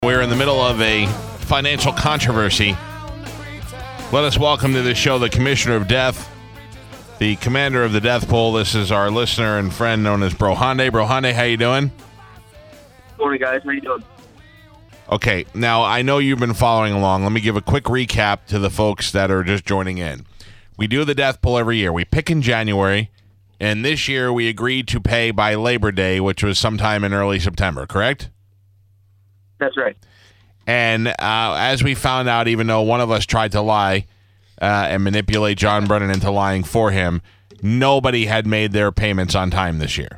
We're in the middle of a financial controversy. Let us welcome to the show the Commissioner of Death, the commander of the Death Pool. This is our listener and friend known as Bro Hyundai. Bro Hyundai, how you doing? Morning, guys. How you doing? Okay, now I know you've been following along. Let me give a quick recap to the folks that are just joining in. We do the Death Pool every year. We pick in January, and this year we agreed to pay by Labor Day, which was sometime in early September, correct? That's right. And as we found out, even though one of us tried to lie and manipulate John Brennan into lying for him, nobody had made their payments on time this year.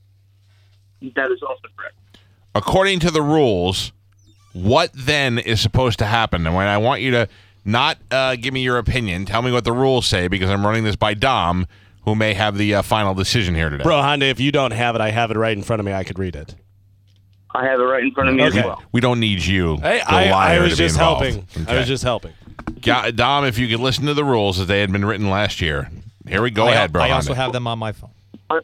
That is also correct. According to the rules, what then is supposed to happen? And when I want you to not give me your opinion, tell me what the rules say, because I'm running this by Dom, who may have the final decision here today. Bro, Hyundai, if you don't have it, I have it right in front of me. I could read it. I have it right in front of me as well. We don't need you, Hey, the liar, I was to be just involved. helping. Okay. I was just helping. Dom, if you could listen to the rules as they had been written last year. Here we go. Ahead, bro. I also Hyundai. have them on my phone.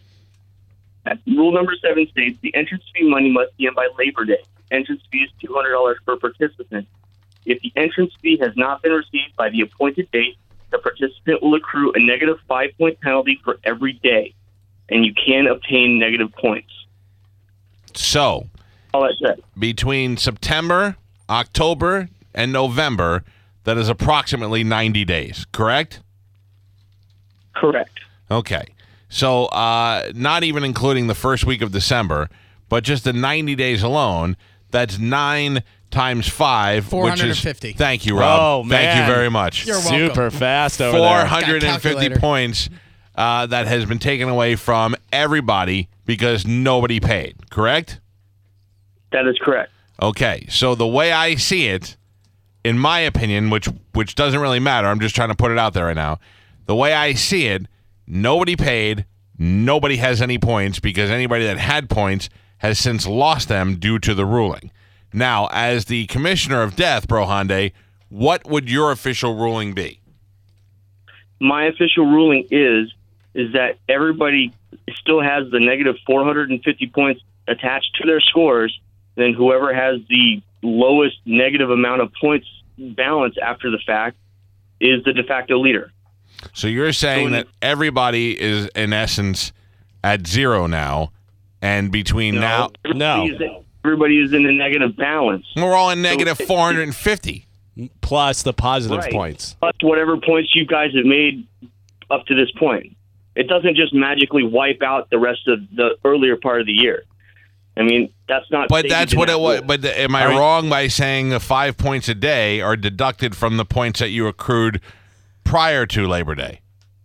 Rule number 7 states the entrance fee money must be in by Labor Day. Entrance fee is $200 per participant. If the entrance fee has not been received by the appointed date, the participant will accrue a negative 5-point penalty for every day, and you can obtain negative points. So, All that said. between September, October, and November, that is approximately 90 days, correct? Correct. Okay. So, not even including the first week of December, but just the 90 days alone, that's 9 times 5, 450. Which is, thank you, Rob. Oh, Thank you man. very much. You're welcome. Super fast over there. 450 Calculator. points that has been taken away from everybody because nobody paid, correct? That is correct. Okay, so the way I see it, in my opinion, which doesn't really matter, I'm just trying to put it out there right now. The way I see it, nobody paid, nobody has any points because anybody that had points has since lost them due to the ruling. Now, as the Commissioner of Death, Bro Hyundai, what would your official ruling be? My official ruling is that everybody still has the negative 450 points attached to their scores. Then whoever has the lowest negative amount of points balance after the fact is the de facto leader. So you're saying that everybody is, in essence, at zero now, and between now... Everybody is in a negative balance. We're all in negative 450. Plus the positive Right. points. Plus whatever points you guys have made up to this point. It doesn't just magically wipe out the rest of the earlier part of the year. I mean, that's not... But that's what it was. But am I All right. wrong by saying the 5 points a day are deducted from the points that you accrued prior to Labor Day?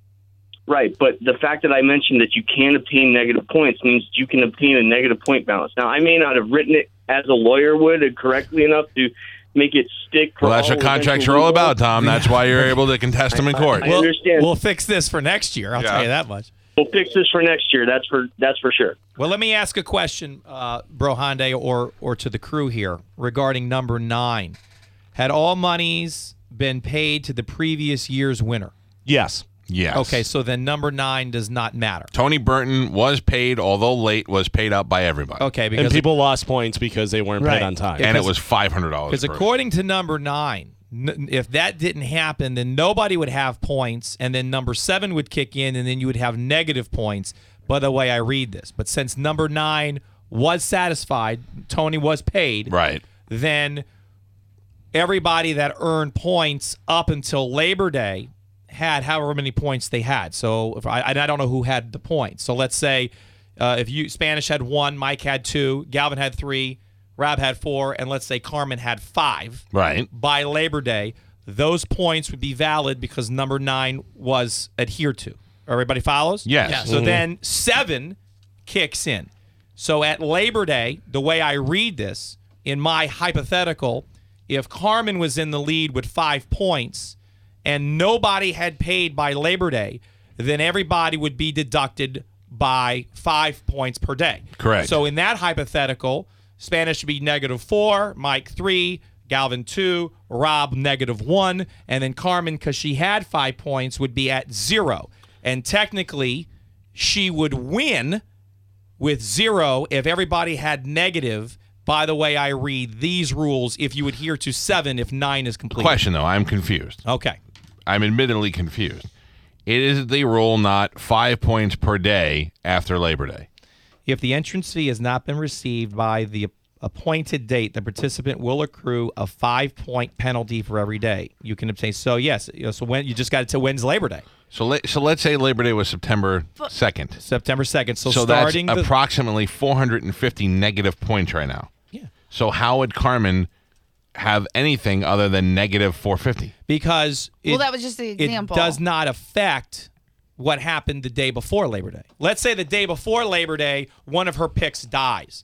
Right, but the fact that I mentioned that you can obtain negative points means you can obtain a negative point balance. Now, I may not have written it as a lawyer would correctly enough to make it stick. For Well, that's what contracts are all about, Tom. That's why you're able to contest them in court. I understand. We'll fix this for next year. I'll Yeah. tell you that much. We'll fix this for next year. That's for sure. Well, let me ask a question, Bro Hyundai, or to the crew here regarding number 9. Had all monies been paid to the previous year's winner? Yes. Yes. Okay, so then number 9 does not matter. Tony Burton was paid, although late, was paid up by everybody. Okay, And because people lost points because they weren't Right. paid on time. And it was $500. Because according to number 9, if that didn't happen, then nobody would have points, and then number 7 would kick in, and then you would have negative points, by the way I read this. But since number 9 was satisfied, Tony was paid, Right. then everybody that earned points up until Labor Day had however many points they had. So if I don't know who had the points. So let's say if Spanish had 1, Mike had 2, Galvin had 3, Rob had 4, and let's say Carmen had 5. Right. By Labor Day, those points would be valid because number 9 was adhered to. Everybody follows? Yes. Yeah. So then 7 kicks in. So at Labor Day, the way I read this, in my hypothetical, if Carmen was in the lead with 5 points and nobody had paid by Labor Day, then everybody would be deducted by 5 points per day. Correct. So in that hypothetical, Spanish would be -4, Mike 3, Galvin 2, Rob -1, and then Carmen, because she had 5 points, would be at 0. And technically, she would win with 0 if everybody had negative by the way I read these rules if you adhere to 7 if 9 is complete. Question, though. I'm confused. Okay. I'm admittedly confused. It is the rule not 5 points per day after Labor Day. If the entrance fee has not been received by the appointed date, the participant will accrue a 5-point penalty for every day you can obtain. So yes, so when you just got to when's Labor Day? So let's say Labor Day was September 2nd. September 2nd. So that's starting approximately 450 negative points right now. Yeah. So how would Carmen have anything other than negative 450? Because that was just the example. It does not affect what happened the day before Labor Day. Let's say the day before Labor Day, one of her picks dies.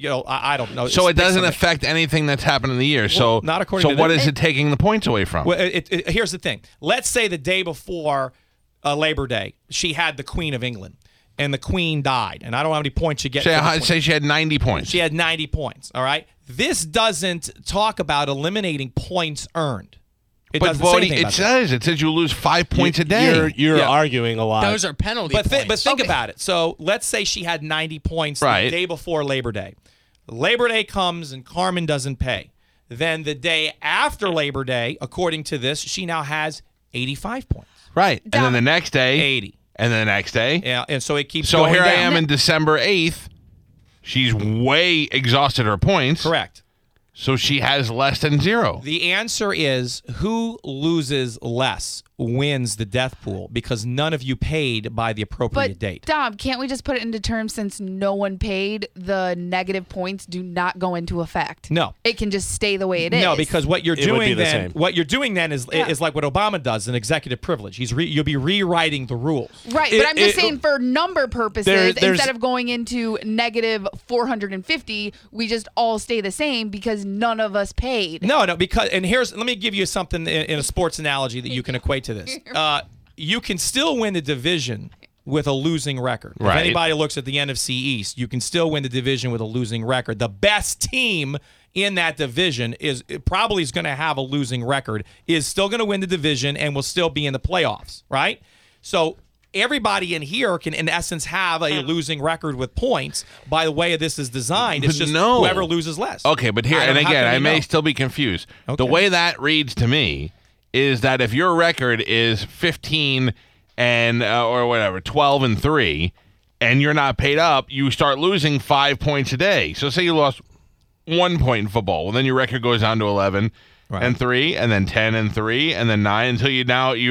I don't know. So it doesn't affect anything that's happened in the year. So not according to what this. is it taking the points away from? Well, here's the thing. Let's say the day before Labor Day, she had the Queen of England, and the Queen died. And I don't know how many points you get. Say she had 90 points. She had 90 points, all right? This doesn't talk about eliminating points earned. It doesn't say anything about that. It says you lose 5 points a day. You're arguing a lot. Those are penalty But points. think about it. So let's say she had 90 points Right. the day before Labor Day. Labor Day comes and Carmen doesn't pay. Then the day after Labor Day, according to this, she now has 85 points. Right. And then the next day, 80. And then the next day. Yeah, and so it keeps So going here I down. am in December 8th. She's way exhausted her points. Correct. So she has less than 0. The answer is who loses less wins the death pool because none of you paid by the appropriate But date. Dom, can't we just put it into terms since no one paid, the negative points do not go into effect? No. It can just stay the way it is. No, because what you're It would be doing the then, same. is like what Obama does, an executive privilege. You'll be rewriting the rules. Right, but I'm just saying for number purposes, there's- instead of going into negative 450, we just all stay the same because none of us paid. No, because let me give you something in a sports analogy that you can equate to this. You can still win the division with a losing record. Right. If anybody looks at the NFC East, you can still win the division with a losing record. The best team in that division is going to have a losing record, is still going to win the division and will still be in the playoffs, right? So everybody in here can, in essence, have a losing record with points by the way this is designed. It's But just no. whoever loses less. Okay, but here, I and don't- how again, can I you may know? still be confused. Okay. The way that reads to me is that if your record is 15 and or whatever, 12 and 3, and you're not paid up, you start losing 5 points a day. So say you lost 1 point in football, well then your record goes down to 11 and 3, and then 10 and 3, and then 9 until you've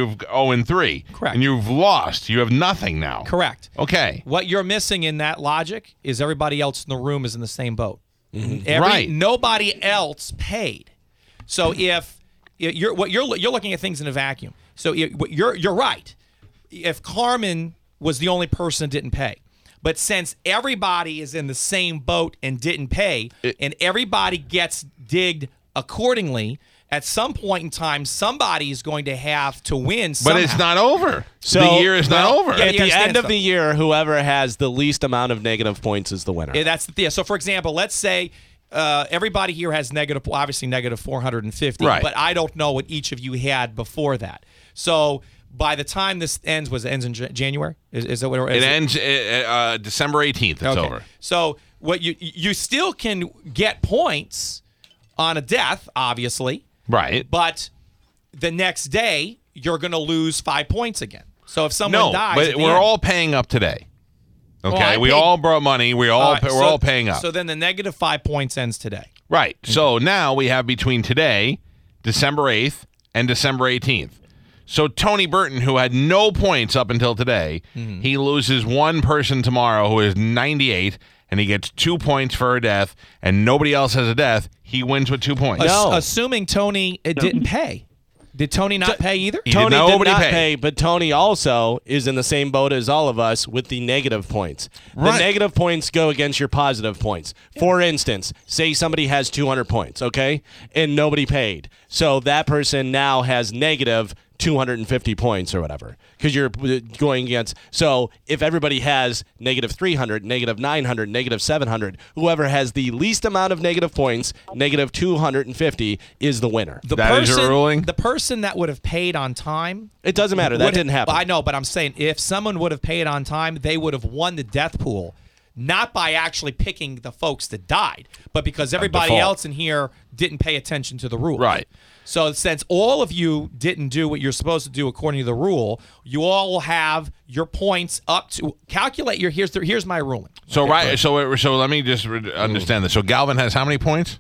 0 and 3. Correct. And you've lost. You have nothing now. Correct. Okay. What you're missing in that logic is everybody else in the room is in the same boat. Right. Nobody else paid. So if you're looking at things in a vacuum. So you're right. If Carmen was the only person that didn't pay, but since everybody is in the same boat and didn't pay, and everybody gets digged accordingly, at some point in time, somebody is going to have to win. But it's somehow. not over. So- the year is not over. Yeah, At you the understand end of stuff. the year, whoever has the least amount of negative points is the winner. So, for example, let's say everybody here has obviously negative 450, Right. but I don't know what each of you had before that. So by the time this ends, it ends in January? Is that what it is? It ends December 18th. It's over. So what you still can get points on a death, obviously, Right. but the next day you're going to lose 5 points again. So if someone dies, but at the we're end- all paying up today. Okay, I we paid- all brought money. We're all paying up. So then the negative 5 points ends today. Right. So now we have between today, December 8th, and December 18th. So Tony Burton, who had no points up until today, he loses one person tomorrow who is 98, and he gets 2 points for a death, and nobody else has a death. He wins with 2 points. Assuming Tony didn't pay. Did Tony not pay either? He Tony did did nobody not pay. pay, but Tony also is in the same boat as all of us with the negative points. The Right. negative points go against your positive points. For instance, say somebody has 200 points, okay, and nobody paid. So that person now has negative 250 points or whatever because you're going against. So if everybody has negative 300, negative 900, negative 700, whoever has the least amount of negative points, negative 250, is the winner. That is your ruling? The person that would have paid on time. It doesn't matter. That would- didn't happen. I know, but I'm saying if someone would have paid on time, they would have won the death pool. not by actually picking the folks that died, but because everybody default. else in here didn't pay attention to the rules. Right. So since all of you didn't do what you're supposed to do according to the rule, you all will have your points up to calculate your. Here's my ruling. So so let me just understand this. So Galvin has how many points?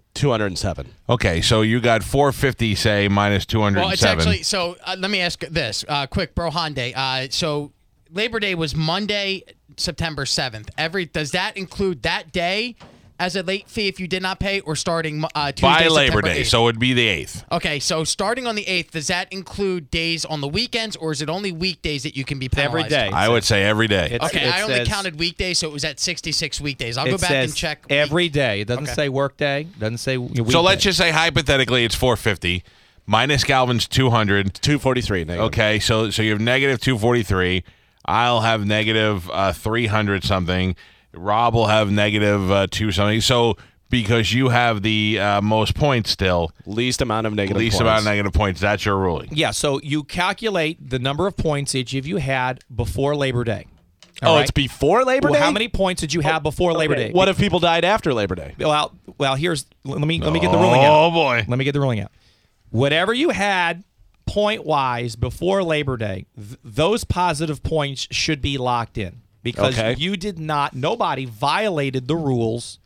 207. Okay, so you got 450, say, minus 207. Well, it's actually so. Let me ask this quick, Bro Hyundai. So Labor Day was Monday, September 7th. Does that include that day as a late fee if you did not pay, or starting Tuesday, by Labor September Day, 8th? so it'd be the 8th. Okay, so starting on the 8th, does that include days on the weekends, or is it only weekdays that you can be penalized? Every day. I would say every day. Okay, It I only says- counted weekdays, so it was at 66 weekdays. I'll It go back says and check. every day. It doesn't Okay. say work day. It doesn't say weekday. So let's just say hypothetically it's 450 minus Galvin's 200. 243. Negative. Okay, so you have negative 243. I'll have negative 300 something. Rob will have negative 2 something. So because you have the most points still, Least amount of negative least points. amount of negative points, that's your ruling. Yeah, so you calculate the number of points each of you had before Labor Day. Oh, All it's before Labor Well, Day? how many points did you have before Labor Day? What if people died after Labor Day? Well, here's let me get the ruling out. Oh, boy. Let me get the ruling out. Whatever you had point-wise before Labor Day, those positive points should be locked in because Okay. you did not. Nobody violated the rules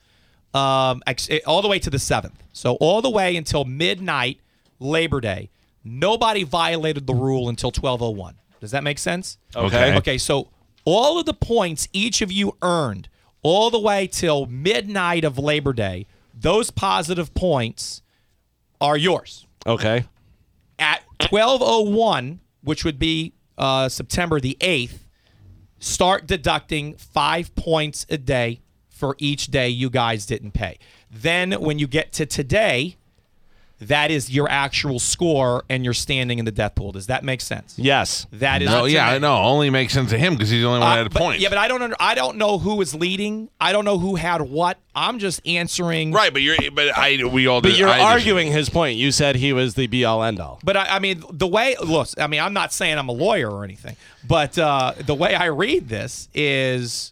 all the way to the 7th. So all the way until midnight Labor Day, nobody violated the rule until 12:01. Does that make sense? Okay. Okay, so all of the points each of you earned all the way till midnight of Labor Day, those positive points are yours. Okay. At 12:01, which would be September the 8th, start deducting 5 points a day for each day you guys didn't pay. Then when you get to today, that is your actual score and you're standing in the death pool. Does that make sense? Yes. That is No, yeah, I know. Only makes sense to him because he's the only one that had but, points. Yeah, but I don't know who was leading. I don't know who had what. I'm just answering. Right, but But you're arguing his point. You said he was the be-all, end-all. But I mean, the way, look, I mean, I'm not saying I'm a lawyer or anything, but the way I read this is,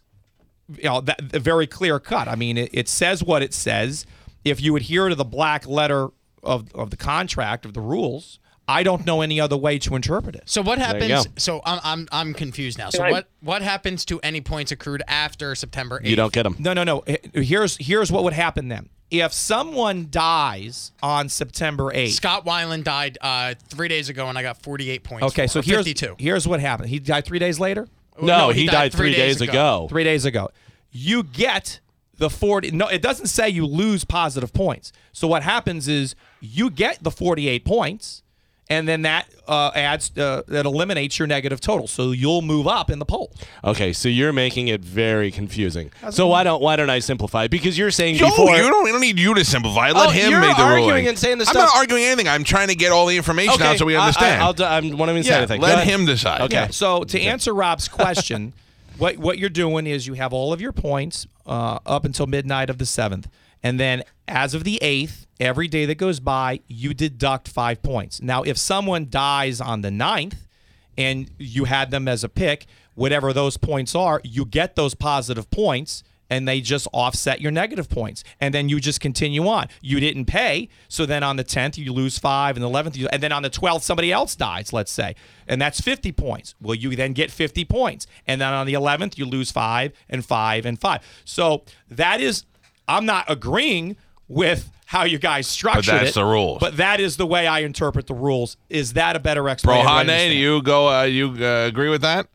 that very clear cut. I mean, it says what it says. If you adhere to the black letter of the contract, of the rules, I don't know any other way to interpret it. So what you happens? go. So I'm confused now. So Right. what happens to any points accrued after September 8th? You don't get them. No. Here's what would happen then. If someone dies on September 8th. Scott Weiland died 3 days ago, and I got 48 points. Okay, for so him. here's 52. Here's what happened. He died 3 days later? No, he died 3 days ago. 3 days ago. You get the 40. No, it doesn't say you lose positive points. So what happens is you get the 48 points, and then that that eliminates your negative total. So you'll move up in the polls. Okay, so you're making it very confusing. So why don't I simplify it? Because you're saying Joe, before we don't need you to simplify. Let him you're make the arguing ruling. and saying the I'm stuff- not arguing anything. I'm trying to get all the information out so we understand. I won't even say yeah, anything. Go let ahead. him decide. Okay. Yeah. So to answer Rob's question, what you're doing is you have all of your points up until midnight of the 7th. And then as of the 8th, every day that goes by, you deduct 5 points. Now, if someone dies on the 9th and you had them as a pick, whatever those points are, you get those positive points and they just offset your negative points. And then you just continue on. You didn't pay, so then on the 10th, you lose 5, and the 11th, and then on the 12th, somebody else dies, let's say, and that's 50 points. Well, you then get 50 points. And then on the 11th, you lose 5 and 5 and 5. So that is, I'm not agreeing with how you guys structured it. that's the rules. But that is the way I interpret the rules. Is that a better explanation? Brohane, do you go? You agree with that?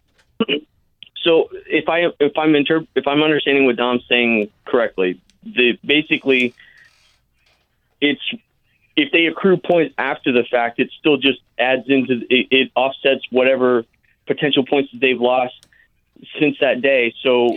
So if I'm understanding what Dom's saying correctly, basically it's if they accrue points after the fact, it still just adds into it offsets whatever potential points that they've lost since that day. So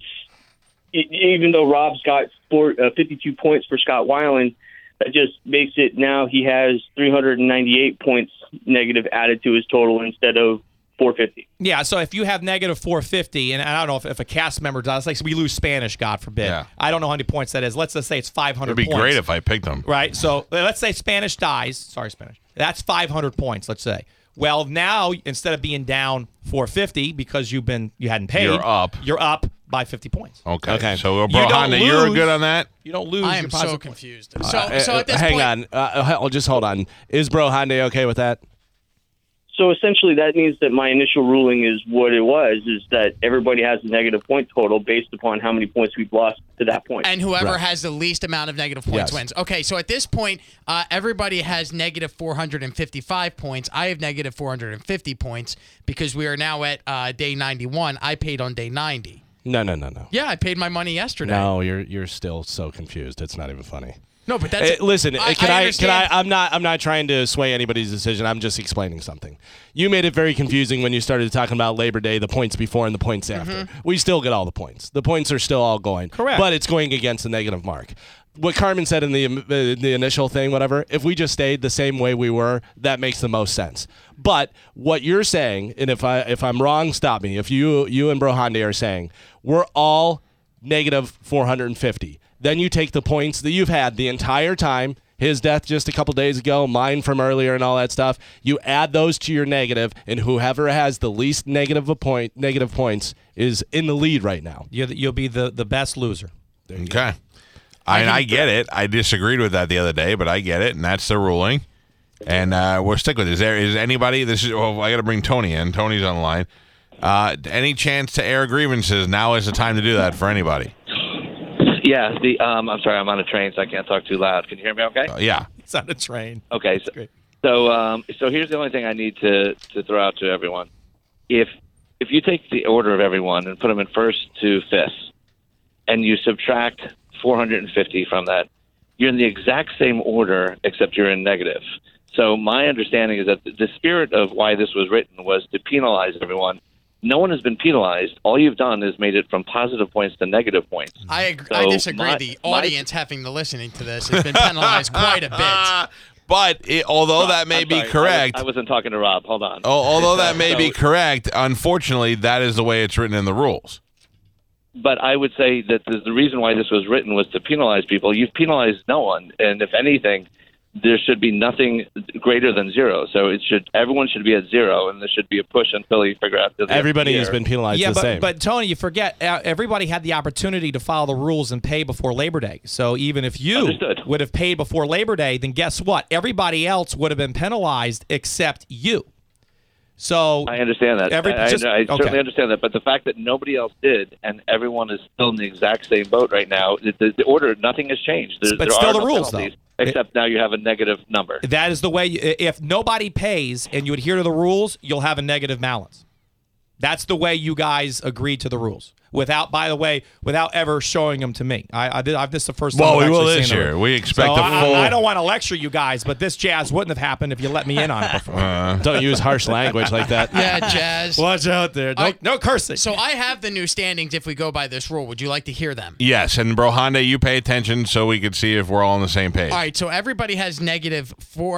even though Rob's got 52 points for Scott Weiland, that just makes it now he has 398 points negative added to his total instead of 450. Yeah, so if you have negative 450, and I don't know if a cast member does, like we lose Spanish, God forbid. Yeah. I don't know how many points that is. Let's just say it's 500 It'd be points. great if I picked them. Right, so let's say Spanish dies. Sorry, Spanish. That's 500 points, let's say. Well, now instead of being down 450 because you hadn't paid, You're up by 50 points. Okay. So, You bro, don't Honda, you're lose. good on that? You don't lose. I your am so positive confused. So at this hang point, on. Just hold on. Is Bro Hyundai okay with that? So essentially, that means that my initial ruling is what it was, is that everybody has a negative point total based upon how many points we've lost to that point. and whoever Right. has the least amount of negative points Yes. wins. Okay, so at this point, everybody has negative 455 points. I have negative 450 points because we are now at day 91. I paid on day 90. No. Yeah, I paid my money yesterday. No, you're still so confused. It's not even funny. No, but that's Listen, can I? understand. I'm not trying to sway anybody's decision. I'm just explaining something. You made it very confusing when you started talking about Labor Day, the points before and the points after. We still get all the points. The points are still all going. Correct. But it's going against the negative mark. What Carmen said in the initial thing, whatever. If we just stayed the same way we were, that makes the most sense. But what you're saying, and if I'm wrong, stop me. If you and Bro Hyundai are saying we're all negative 450. Then you take the points that you've had the entire time, his death just a couple days ago, mine from earlier and all that stuff. You add those to your negative, and whoever has the least negative points is in the lead right now. You'll be the best loser. Okay. I get it. I disagreed with that the other day, but I get it, and that's the ruling. And we'll stick with it. Is anybody? I got to bring Tony in. Tony's on the line. Any chance to air grievances? Now is the time to do that for anybody. Yeah, I'm sorry, I'm on a train, so I can't talk too loud. Can you hear me okay? Yeah. It's on a train. Okay, great. so here's the only thing I need to throw out to everyone. If you take the order of everyone and put them in first to fifth, and you subtract 450 from that, you're in the exact same order, except you're in negative. So my understanding is that the spirit of why this was written was to penalize everyone. No one has been penalized. All you've done is made it from positive points to negative points. I So disagree. The audience having to listening to this has been penalized quite a bit. But although that may I'm be sorry, correct, I wasn't talking to Rob. Hold on. although that may be So- correct, unfortunately, that is the way it's written in the rules. But I would say that the reason why this was written was to penalize people. You've penalized no one, and if anything, there should be nothing greater than zero. So everyone should be at zero, and there should be a push until you figure out. Everybody has been penalized Yeah, the same. but Tony, you forget everybody had the opportunity to follow the rules and pay before Labor Day. So even if you Understood. would have paid before Labor Day, then guess what? Everybody else would have been penalized except you. So I understand that. I certainly okay. understand that. But the fact that nobody else did, and everyone is still in the exact same boat right now, the order, nothing has changed. But there still are the no rules, penalties, though. except now you have a negative number. That is the way. If nobody pays and you adhere to the rules, you'll have a negative balance. That's the way you guys agreed to the rules. Without ever showing them to me. This is the first time. Well, I've we will actually this seen year. them. We expect So a full. I don't want to lecture you guys, but this jazz wouldn't have happened if you let me in on it before. Don't use harsh language like that. Yeah, Jazz. Watch out there. No cursing. So I have the new standings if we go by this rule. Would you like to hear them? Yes, and Bro Hyundai, you pay attention so we could see if we're all on the same page. All right, so everybody has negative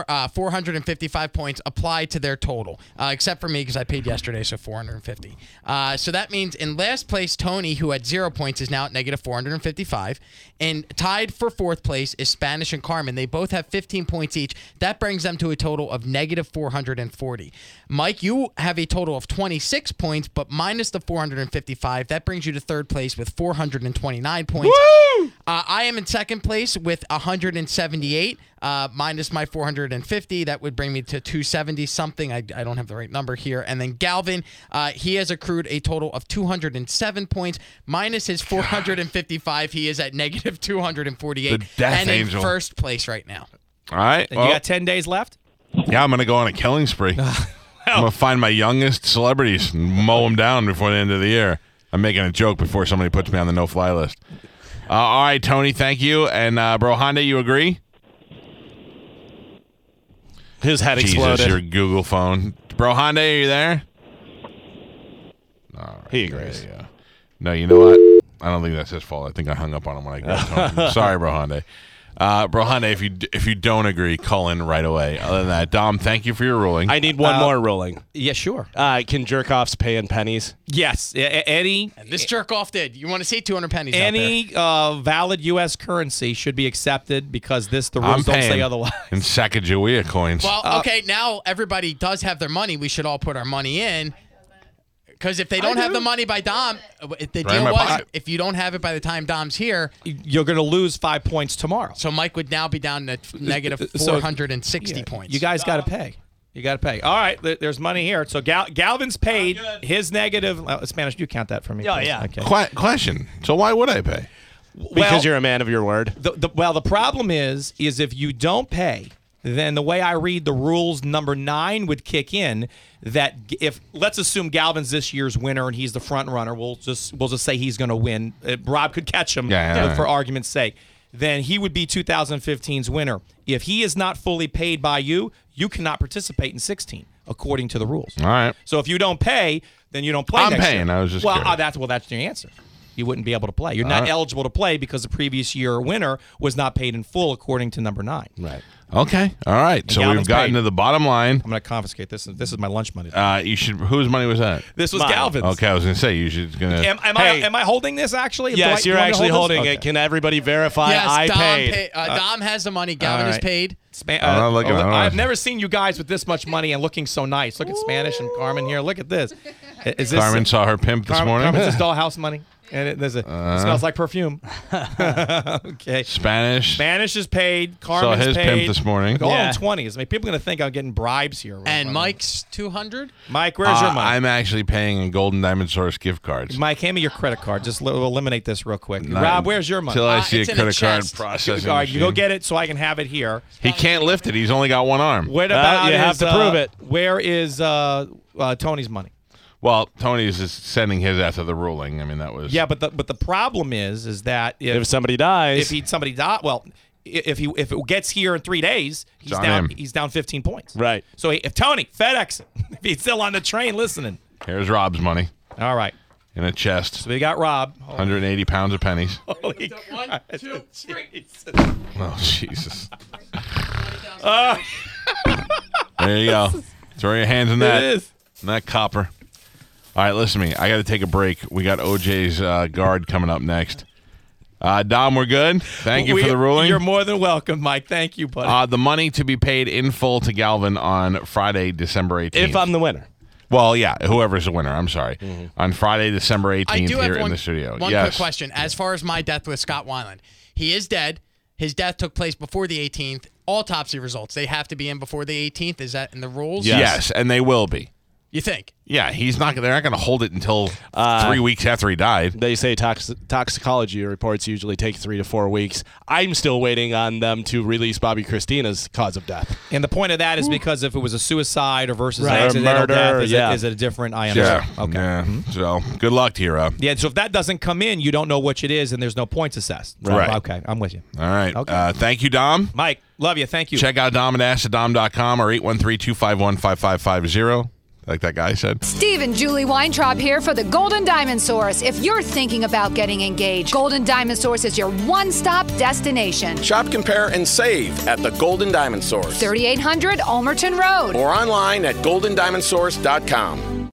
455 points applied to their total, except for me because I paid yesterday, so 450. So that means in last place, Tony, who had 0 points, is now at negative 455. And tied for fourth place is Spanish and Carmen. They both have 15 points each. That brings them to a total of negative 440. Mike, you have a total of 26 points, but minus the 455. That brings you to third place with 429 points. Woo! I am in second place with 178, minus my 450. That would bring me to 270 something. I don't have the right number here. And then Galvin, he has accrued a total of 207 points, minus his 455. He is at negative 248 The death and angel. in first place right now. All right. And you got 10 days left? Yeah, I'm going to go on a killing spree. I'm going to find my youngest celebrities and mow them down before the end of the year. I'm making a joke before somebody puts me on the no-fly list. All right, Tony, thank you. And Bro Hyundai, you agree? His head Jesus, exploded. your Google phone. Bro Hyundai, are you there? All right, He there agrees. you go. No, you know what? I don't think that's his fault. I think I hung up on him when I got Tony. Sorry, Bro Hyundai. Brohane, if you don't agree, call in right away. Other than that, Dom, thank you for your ruling. I need one more ruling. Yeah, sure. Can jerk-offs pay in pennies? Yes. Any And this jerk off did. You want to see 200 pennies out there. any valid U.S. currency should be accepted because the I'm rules don't say paying otherwise. in Sacagawea coins. Well, okay, now everybody does have their money. We should all put our money in. Because if they don't have the money by Dom, the Right in deal my was pocket. if you don't have it by the time Dom's here, You're going to lose 5 points tomorrow. so Mike would now be down to negative So- 460 points. You guys got to pay. You got to pay. All right, there's money here. So Galvin's paid his negative. Spanish, you count that for me. Oh, please. yeah. Okay. Question. So why would I pay? Because you're a man of your word. The problem is if you don't pay, then the way I read the rules, number 9 would kick in. That if let's assume Galvin's this year's winner and he's the front runner, we'll just say he's going to win. Rob could catch him for argument's sake. Then he would be 2015's winner. If he is not fully paid by you, you cannot participate in 16 according to the rules. All right. So if you don't pay, then you don't play. I'm next paying. year. I was just well. curious. That's your answer. You wouldn't be able to play. You're not right. eligible to play because the previous year winner was not paid in full according to number 9. Right. Okay. All right. So Galvin's we've gotten paid. to the bottom line. I'm going to confiscate this. This is my lunch money. You should. Whose money was that? This was Mine. Galvin's. Okay, I was gonna say you should gonna. Am I holding this actually? Yes, Do you you're want me to actually hold this? holding it. Can everybody verify yes, I Dom paid? Dom has the money. Galvin All is right. paid. I'm not looking, I don't know. I've never seen you guys with this much money and looking so nice. Look at Spanish and Carmen here. Look at this. Is this Carmen saw her pimp this morning. Carmen's just dollhouse money, and it smells like perfume. Okay. Spanish is paid. Carmen's his paid. pimp this morning. Look, all Yeah. in 20s. I mean, people are gonna think I'm getting bribes here. And Mike's 200. Mike, where's your money? I'm actually paying in Golden Diamond Source gift cards. Mike, hand me your credit card. Just we'll eliminate this real quick. Rob, where's your money? Till I see a it's in the credit card chest. processing All right, you go machine. get it so I can have it here. He can't lift it. He's only got one arm. What about you have is, to prove it. Where is Tony's money? Well, Tony's is sending his after the ruling. I mean, that was. Yeah, but the problem is that If somebody dies, somebody died, well, if it gets here in 3 days, he's on down. him. He's down 15 points. Right. So if Tony FedEx, if he's still on the train listening. Here's Rob's money All right. in a chest. So we got Rob. 180 pounds of pennies. Holy One, Christ. two, three. Oh, Jesus. There you go. Throw your hands in that. It is. In that copper. All right, listen to me. I got to take a break. We got OJ's guard coming up next. Dom, we're good. Thank you for the ruling. You're more than welcome, Mike. Thank you, buddy. The money to be paid in full to Galvin on Friday, December 18th. if I'm the winner. Well, yeah, whoever's the winner. I'm sorry. On Friday, December 18th I do here have in the studio. one Yes. quick question. As far as my death with Scott Weiland, he is dead. His death took place before the 18th. Autopsy results, they have to be in before the 18th. Is that in the rules? Yes, and they will be. You think? Yeah, they're not going to hold it until 3 weeks after he died. They say toxicology reports usually take 3 to 4 weeks. I'm still waiting on them to release Bobby Christina's cause of death. And the point of that is because if it was a suicide or versus Right. accidental Murder, death, is yeah. it a different? I Yeah. understand. Okay. Yeah. So, good luck to you, Rob. Yeah, so if that doesn't come in, you don't know which it is, and there's no points assessed. Right. Okay, I'm with you. All right. Okay. Thank you, Dom. Mike, love you. Thank you. Check out Dom at AskTheDom.com or 813-251-5550. Like that guy said. Steve and Julie Weintraub here for the Golden Diamond Source. If you're thinking about getting engaged, Golden Diamond Source is your one-stop destination. Shop, compare, and save at the Golden Diamond Source. 3800 Almerton Road. Or online at goldendiamondsource.com.